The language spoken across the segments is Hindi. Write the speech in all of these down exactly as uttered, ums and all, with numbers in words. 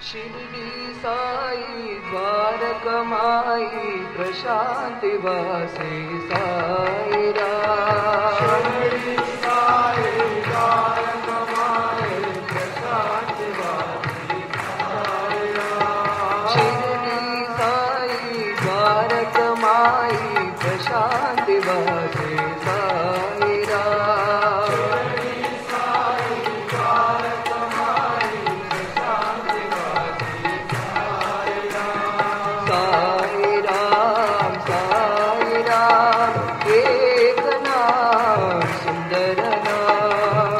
शिरडी साई द्वारकमाई प्रशांति वासी साई राम। शिरडी साई द्वारकमाई प्रशांति वासी साई राम। शिरडी साई द्वारकमाई प्रशांति वासी साई राम। शिरडी साई द्वारकमाई प्रशांति वासी साई राम। साई राम साई राम एक नाम सुंदर नाम।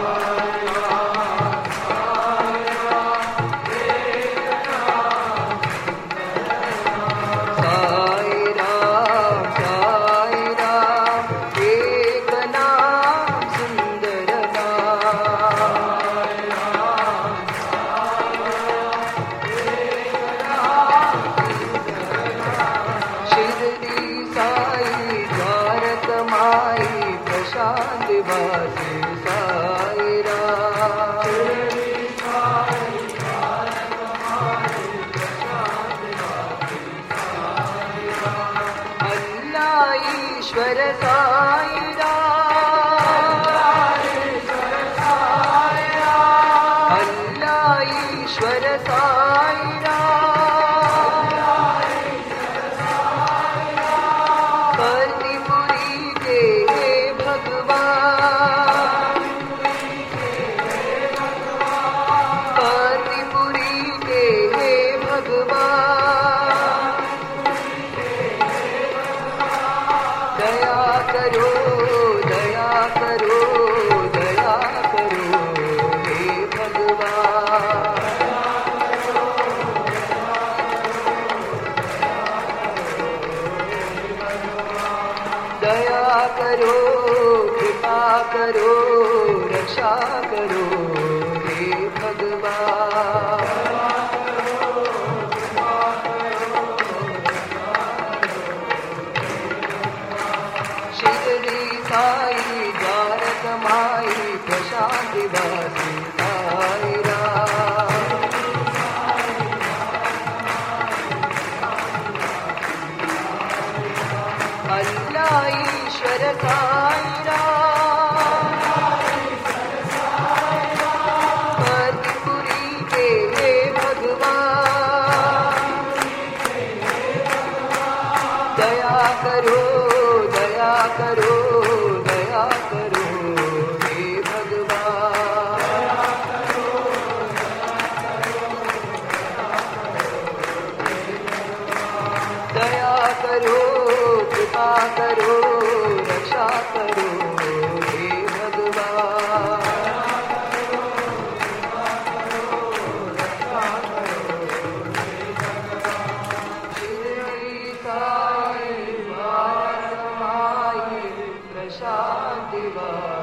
साई राम साई राम एक नाम सुंदर नाम। शिरडी साई द्वारकमाई प्रशांति वासी साई राम। शिरडी साई द्वारकमाई प्रशांति वासी साई राम। अल्लाह ईश्वर साई राम। अल्लाह ईश्वर साई राम। कर्णपुरी के भगवान। कर्णपुरी के भगवान। दया करो दया करो दया करो हे भगवान। दया करो कृपा करो रक्षा करो हे भगवान। शिरडी साई द्वारकमाई प्रशांति वासी साई राम। अल्लाह ईश्वर साई राम। कर्णपुरी के भगवान। दया करो दया करो दया करो हे भगवान। दया करो कृपा करो रक्षा करो हे भगवान। शिरडी साई द्वारकमाई प्रशांति वासी